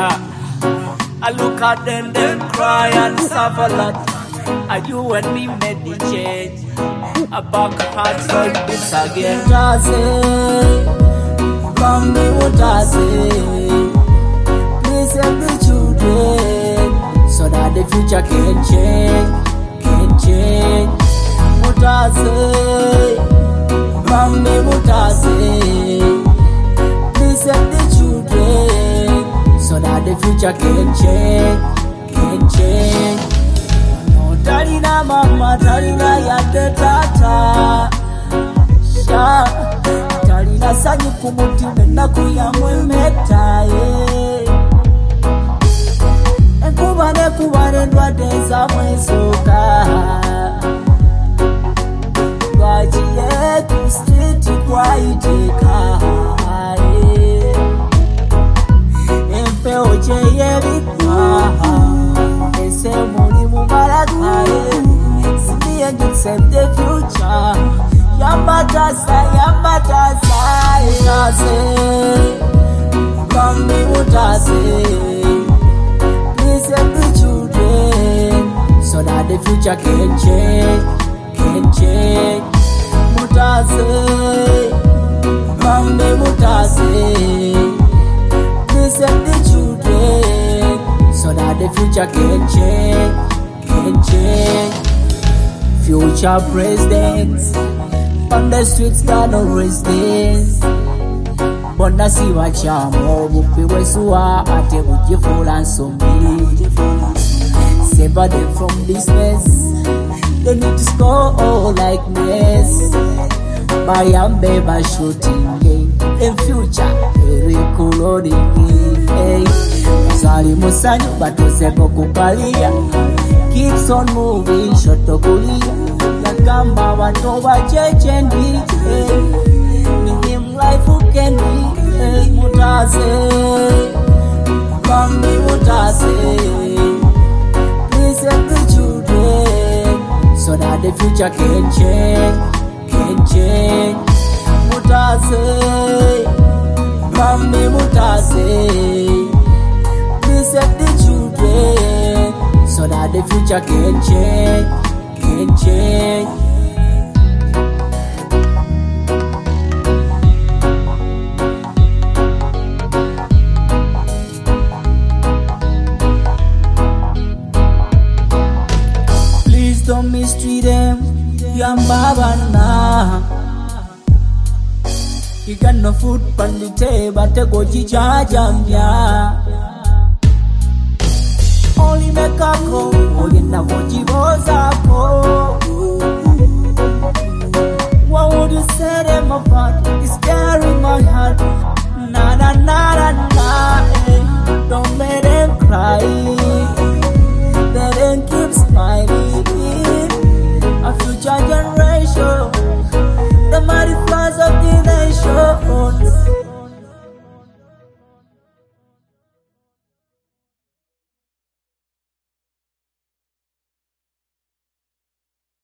I look at them, them cry and suffer a lot. And you and me made the change. A back heart for this again. Mami mutaze, please help the children, so that the future can change, can change. Mutaze, mami mutaze, please help the children, so that the future can change, can change. No darina mama, darina yate tata, sha. Talina sanyu kumutima nakuya mwemetaye. Enkubane ndwadde zamwesoka. Lwagiye ku street kwayiteka. Empewo gye yebikwa. Ese muli mu malakaye. Sibiye to save the future. Yambatasa, mutaze, mami mutaze, please help the children, so that the future can change, can change. Mutaze, mami mutaze, please help the children, so that the future can change, can change. Future presidents on the streets gonna raise this. Bona siwa chamo bupi wesuwa ate bujifula nsombi. Save them from this mess. They need to score all like this. Bayambe ba shooting game. In future, rekuloding. Hey, sorry musanyu batoseko kupalia. Keeps on moving, shotokulia. Kamba watu wachechendi, in him life who can be. Mutaze, mami mutaze, please help the children, so that the future can change, can change. Mutaze, mami mutaze, please help the children, so that the future can change, can change. Please don't mistreat them, Yambabana. You got no food on the table, te go jijajamya. Only make a go, only na wojibozako. What would you say them apart? It's tearing my heart. Na na na na na. Don't let them cry.